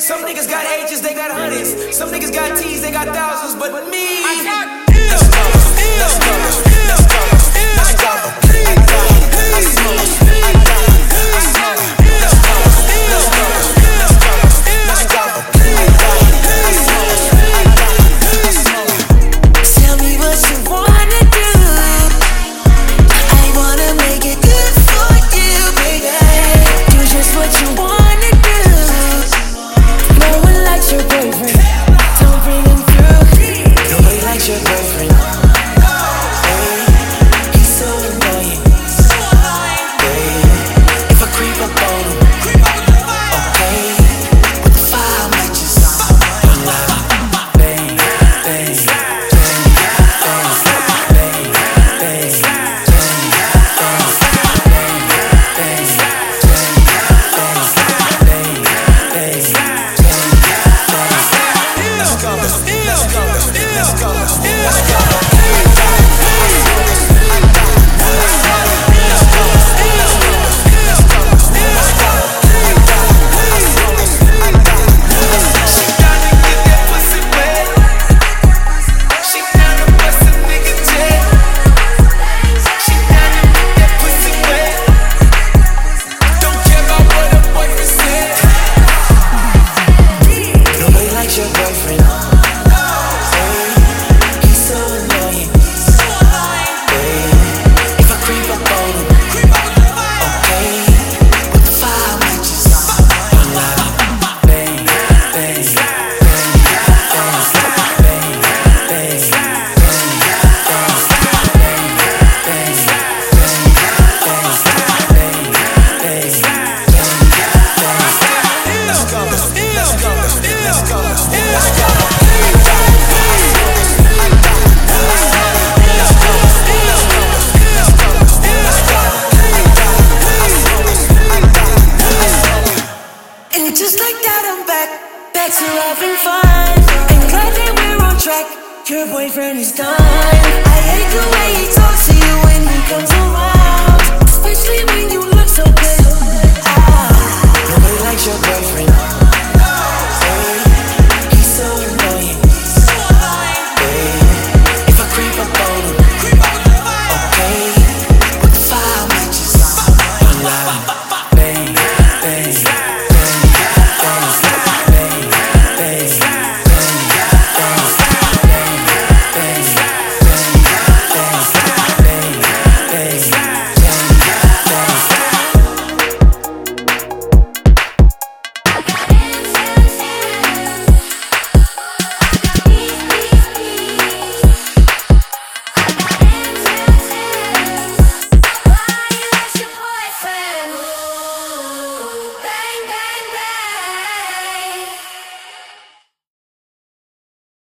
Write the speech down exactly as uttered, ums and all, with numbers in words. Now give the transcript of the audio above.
Some niggas got H's, they got hundreds. Some niggas got T's, they got thousands. But me, I got let's go, let's go, let's go, let's go. I smoke, I smoke, I smoke. Let's go, let's go, let's go, let's go. I smoke, I smoke. Tell me what you wanna do. I wanna make it good for you, baby. Do just what you wanna do. No one likes your boyfriend. Don't bring him through. Nobody likes your boyfriend. Hey, he's so annoying. Hey, if I creep up on him, okay, with the five matches, I'm like, bang, bang, let's go, let's go, let's go, let's go. Your boyfriend, hey, he's so annoying. Hey, if I creep up on him, okay, with the five matches, I'm like, bang, bang, bang, bang, bang, let's go, let's go, let's go, let's go. And just like that, I'm back, back to having fun. And glad that we're on track. Your boyfriend is done. I hate the way he talks to you when he comes around, especially when you look so good.